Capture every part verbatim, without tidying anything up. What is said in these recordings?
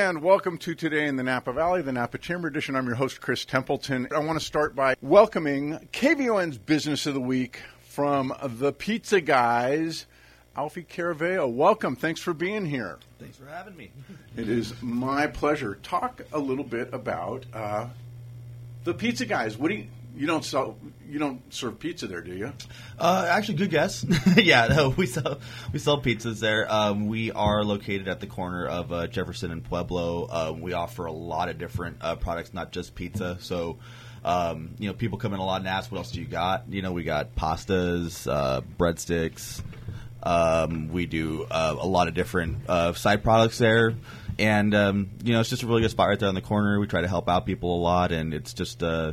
And welcome to Today in the Napa Valley, the Napa Chamber Edition. I'm your host, Chris Templeton. I want to start by welcoming K V O N's Business of the Week from the Pizza Guys, Alfie Caraveo. Welcome. Thanks for being here. Thanks for having me. It is my pleasure. Talk a little bit about uh, the Pizza Guys. What do you... You don't sell. You don't serve pizza there, do you? Uh, actually, good guess. yeah, no, we sell we sell pizzas there. Um, we are located at the corner of uh, Jefferson and Pueblo. Um, we offer a lot of different uh, products, not just pizza. So, um, you know, people come in a lot and ask, "What else do you got?" You know, we got pastas, uh, breadsticks. Um, we do uh, a lot of different uh, side products there. And um, you know, it's just a really good spot right there on the corner. We try to help out people a lot, and it's just. Uh,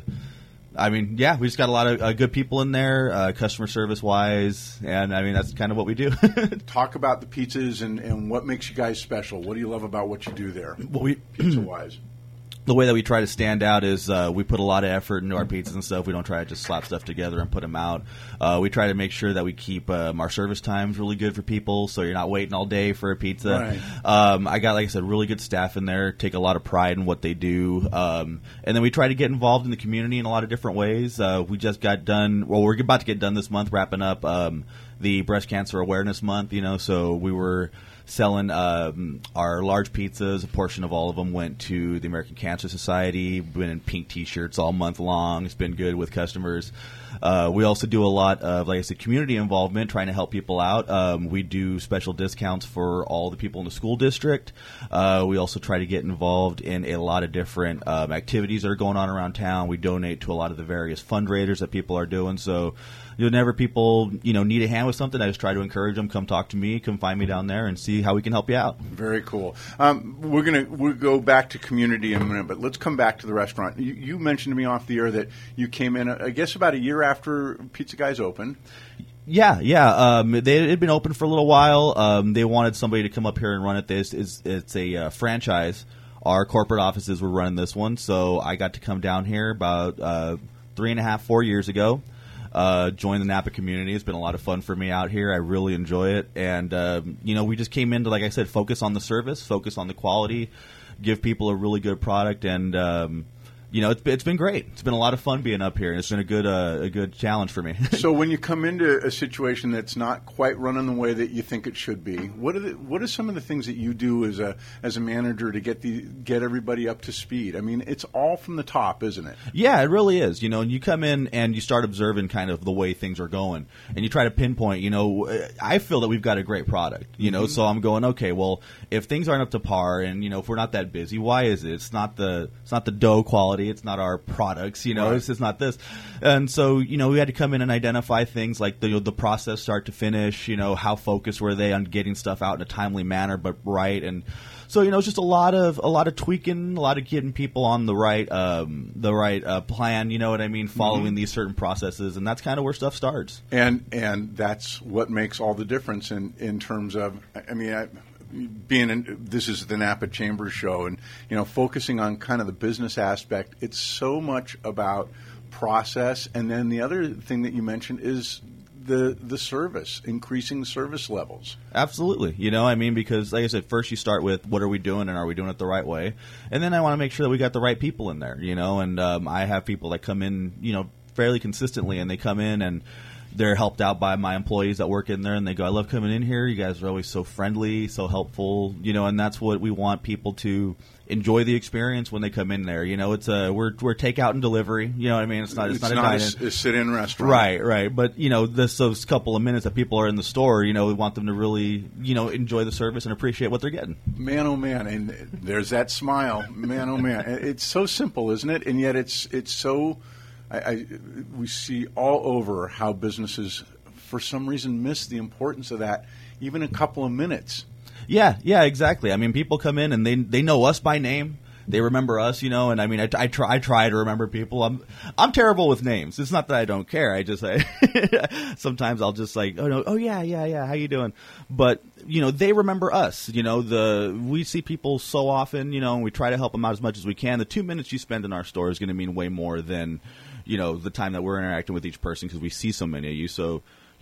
I mean, yeah, we just got a lot of uh, good people in there, uh, customer service-wise, and, I mean, that's kind of what we do. Talk about the pizzas and, and what makes you guys special. What do you love about what you do there, well, we, pizza-wise? The way that we try to stand out is uh, we put a lot of effort into our pizzas and stuff. We don't try to just slap stuff together and put them out. Uh, we try to make sure that we keep um, our service times really good for people, so you're not waiting all day for a pizza. Right. Um, I got, like I said, really good staff in there, take a lot of pride in what they do. Um, and then we try to get involved in the community in a lot of different ways. Uh, we just got done, well, we're about to get done this month, wrapping up um, the Breast Cancer Awareness Month, you know, so we were selling um, our large pizzas. A portion of all of them went to the American Cancer Society. Been in pink T-shirts all month long. It's been good with customers. Uh, we also do a lot of, like I said, community involvement, trying to help people out. Um, we do special discounts for all the people in the school district. Uh, we also try to get involved in a lot of different um, activities that are going on around town. We donate to a lot of the various fundraisers that people are doing. So, whenever people, you know, need a hand with something, I just try to encourage them, come talk to me, come find me down there and see how we can help you out. Very cool. Um, we're going to we'll go back to community in a minute, but let's come back to the restaurant. You, you mentioned to me off the air that you came in, I guess, about a year after Pizza Guys opened. Yeah, yeah. Um, they had been open for a little while. Um, they wanted somebody to come up here and run it. This is it's a uh, franchise. Our corporate offices were running this one, so I got to come down here about uh, three and a half, four years ago. Uh, join the Napa community. It's been a lot of fun for me out here. I really enjoy it. And, um, you know, we just came in to, like I said, focus on the service, focus on the quality, give people a really good product. And, um, you know, it's, it's been great. It's been a lot of fun being up here. And it's been a good uh, a good challenge for me. So when you come into a situation that's not quite running the way that you think it should be, what are the, what are some of the things that you do as a as a manager to get the get everybody up to speed? I mean, it's all from the top, isn't it? Yeah, it really is. You know, and you come in and you start observing kind of the way things are going, and you try to pinpoint, you know, I feel that we've got a great product, you know, mm-hmm. So I'm going, okay, well, if things aren't up to par and, you know, if we're not that busy, why is it? It's not the it's not the dough quality. It's not our products, you know, right. It's just not this. And so, you know, we had to come in and identify things like the the process start to finish, you know, how focused were they on getting stuff out in a timely manner, but right. And so, you know, it's just a lot of a lot of tweaking, a lot of getting people on the right um, the right uh, plan, you know what I mean, following mm-hmm. these certain processes. And that's kind of where stuff starts. And and that's what makes all the difference in, in terms of, I mean, I, being in, this is the Napa Chamber show, and you know, focusing on kind of the business aspect, it's so much about process, and then the other thing that you mentioned is the the service, increasing service levels. Absolutely. You know, I mean, because like I said, first you start with what are we doing and are we doing it the right way, and then I want to make sure that we got the right people in there. You know, and um, I have people that come in, you know, fairly consistently, and they come in and they're helped out by my employees that work in there, and they go, I love coming in here. You guys are always so friendly, so helpful, you know, and that's what we want people to enjoy the experience when they come in there. You know, it's a we're we're takeout and delivery. You know what I mean? It's not it's, it's not, not a dine-in. A, a sit-in restaurant. Right, right. But you know, this those couple of minutes that people are in the store, you know, we want them to really, you know, enjoy the service and appreciate what they're getting. Man, oh man, and there's that smile. Man, oh man, it's so simple, isn't it? And yet it's it's so. I, I we see all over how businesses, for some reason, miss the importance of that, even a couple of minutes. Yeah, yeah, exactly. I mean, people come in and they they know us by name. They remember us, you know, and I mean, I, I try I try to remember people. I'm I'm terrible with names. It's not that I don't care. I just I, sometimes I'll just like, oh no, oh yeah, yeah, yeah. How you doing? But you know, they remember us. You know, the we see people so often, you know, and we try to help them out as much as we can. The two minutes you spend in our store is going to mean way more than, you know, the time that we're interacting with each person because we see so many of you. So,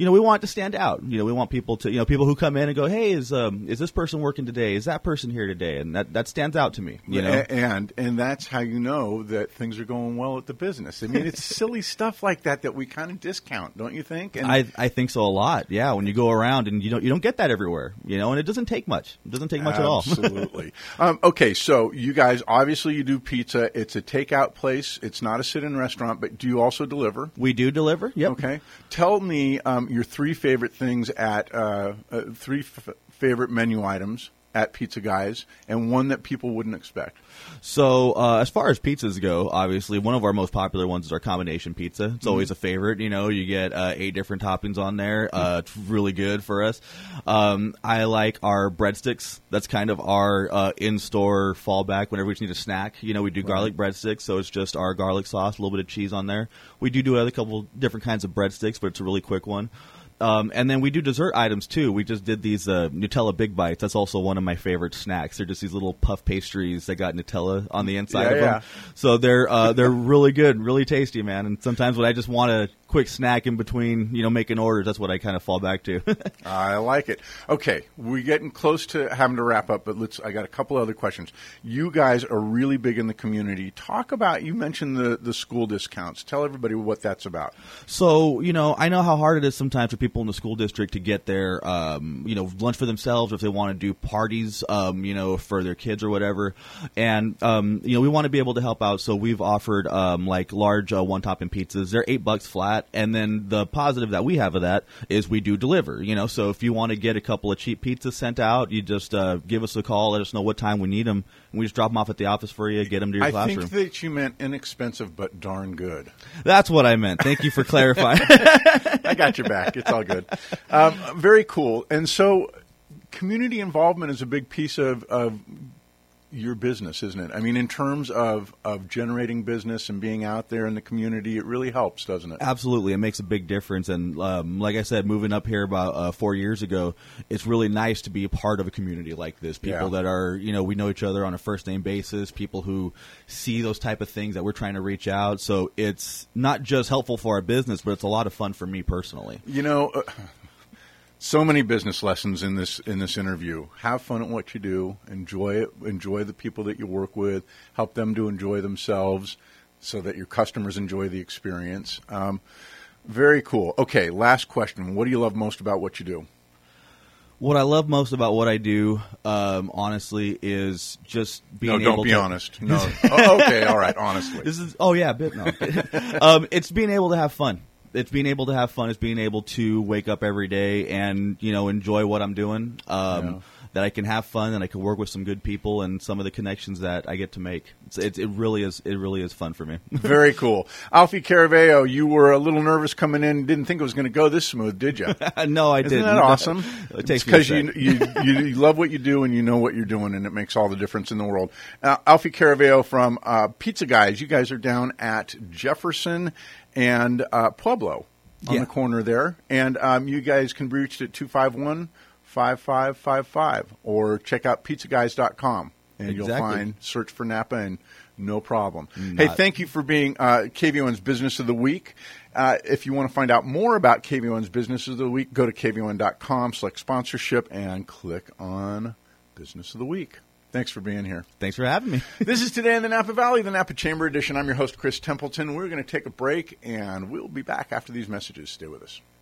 you know, we want it to stand out. You know, we want people to, you know, people who come in and go, hey, is um, is this person working today? Is that person here today? And that, that stands out to me, you know. And and that's how you know that things are going well at the business. I mean, it's silly stuff like that that we kind of discount, don't you think? And I I think so a lot. Yeah, when you go around and you don't you don't get that everywhere, you know, and it doesn't take much. It doesn't take much at all. Absolutely. um, okay, so you guys obviously you do pizza. It's a takeout place. It's not a sit-in restaurant, but do you also deliver? We do deliver. Yep. Okay. Tell me um, your three favorite things at uh, uh, three f- favorite menu items at Pizza Guys, and one that people wouldn't expect. So uh, as far as pizzas go, obviously one of our most popular ones is our combination pizza. It's mm-hmm. always a favorite. You know, you get uh, eight different toppings on there. Uh, it's really good for us. Um, I like our breadsticks. That's kind of our uh, in-store fallback whenever we just need a snack. You know, we do right. garlic breadsticks, so it's just our garlic sauce, a little bit of cheese on there. We do do a couple different kinds of breadsticks, but it's a really quick one. Um, and then we do dessert items, too. We just did these uh, Nutella Big Bites. That's also one of my favorite snacks. They're just these little puff pastries that got Nutella on the inside yeah, of them. Yeah. So they're uh, they're really good, really tasty, man. And sometimes when I just want a quick snack in between, you know, making orders, that's what I kind of fall back to. I like it. Okay, we're getting close to having to wrap up, but let's. I got a couple other questions. You guys are really big in the community. Talk about, you mentioned the, the school discounts. Tell everybody what that's about. So, you know, I know how hard it is sometimes for people in the school district to get their, um, you know, lunch for themselves, or if they want to do parties, um, you know, for their kids or whatever. And, um, you know, we want to be able to help out. So we've offered, um, like large uh, one-topping pizzas. They're eight bucks flat. And then the positive that we have of that is we do deliver, you know. So if you want to get a couple of cheap pizzas sent out, you just uh, give us a call, let us know what time we need them, and we just drop them off at the office for you, get them to your I classroom. I think that you meant inexpensive but darn good. That's what I meant. Thank you for clarifying. I got your back. It's all good. Um, very cool. And so community involvement is a big piece of, of your business, isn't it? I mean, in terms of, of generating business and being out there in the community, it really helps, doesn't it? Absolutely. It makes a big difference. And um, like I said, moving up here about uh, four years ago, it's really nice to be a part of a community like this. People yeah. that are, you know, we know each other on a first-name basis, people who see those type of things that we're trying to reach out. So it's not just helpful for our business, but it's a lot of fun for me personally. You know, uh, so many business lessons in this in this interview. Have fun at what you do. Enjoy it. Enjoy the people that you work with. Help them to enjoy themselves so that your customers enjoy the experience. Um, very cool. Okay, last question. What do you love most about what you do? What I love most about what I do, um, honestly, is just being no, able to... No, don't be honest. No. Oh, okay, all right, honestly. This is, oh, yeah, bit, no. um, it's being able to have fun. It's being able to have fun. It's being able to wake up every day and, you know, enjoy what I'm doing. Um, yeah. That I can have fun and I can work with some good people and some of the connections that I get to make. It's, it's, it really is. It really is fun for me. Very cool. Alfie Caraveo, you were a little nervous coming in. Didn't think it was going to go this smooth, did you? No, I Isn't didn't. Isn't that awesome? It takes because you, you, you you love what you do and you know what you're doing, and it makes all the difference in the world. Uh, Alfie Caraveo from uh, Pizza Guys. You guys are down at Jefferson and uh, Pueblo on yeah. the corner there, and um, you guys can be reached at two five one, five five five five or check out pizza guys dot com and exactly. you'll find, search for Napa and no problem. Not. Hey, thank you for being uh, K V O N's Business of the Week. Uh, if you want to find out more about K V O N's Business of the Week, go to K V O N dot com, select sponsorship, and click on Business of the Week. Thanks for being here. Thanks for having me. This is Today in the Napa Valley, the Napa Chamber Edition. I'm your host, Chris Templeton. We're going to take a break, and we'll be back after these messages. Stay with us.